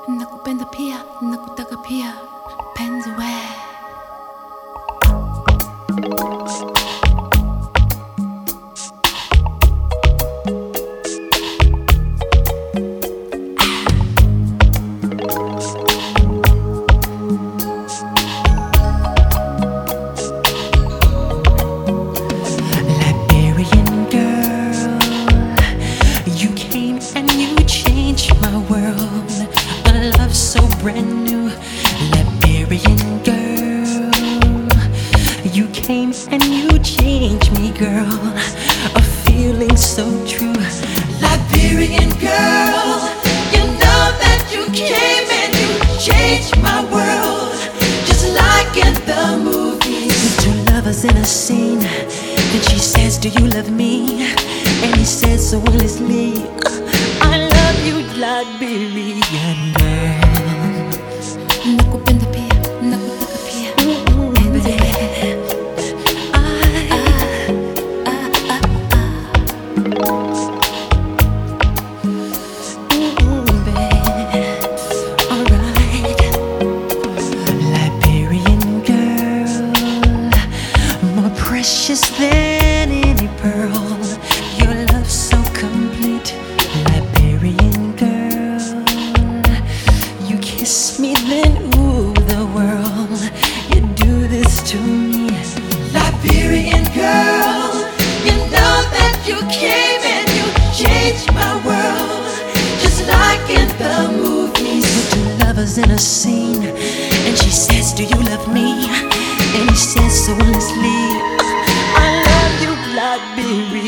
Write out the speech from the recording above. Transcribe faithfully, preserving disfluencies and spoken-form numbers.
nakupenda pia, nakutaka pia, penzi we. Liberian girl, you came and you changed my world. A love so brand new. Liberian girl, you came and you changed me, girl. A feeling so true. Liberian girl, you know that you came and you changed my world, just like in the movies. Two lovers in a scene, then she says, do you love me? And he says so honestly, I love you, Liberian girl. Nakupenda pia, nakutaka pia, penzi we. Precious than any pearl, your love so complete. Liberian girl, you kiss me then ooh the world, you do this to me. Liberian girl, you know that you came and you changed my world, just like in the movies. With two lovers in a scene, and she says, do you love me? And he says so honestly, I love you, Liberian.